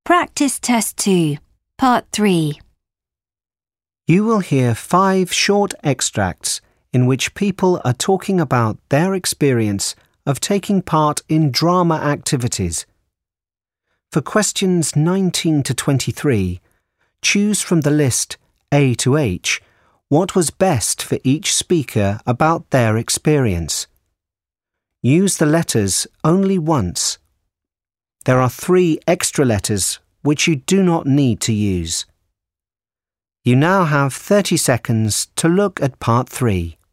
Practice Test 2, Part 3. You will hear 5 short extracts in which people are talking about their experience of taking part in drama activities. For questions 19 to 23, choose from the list A to H what was best for each speaker about their experience. Use the letters only once. There are 3 extra letters which you do not need to use. You now have 30 seconds to look at Part 3.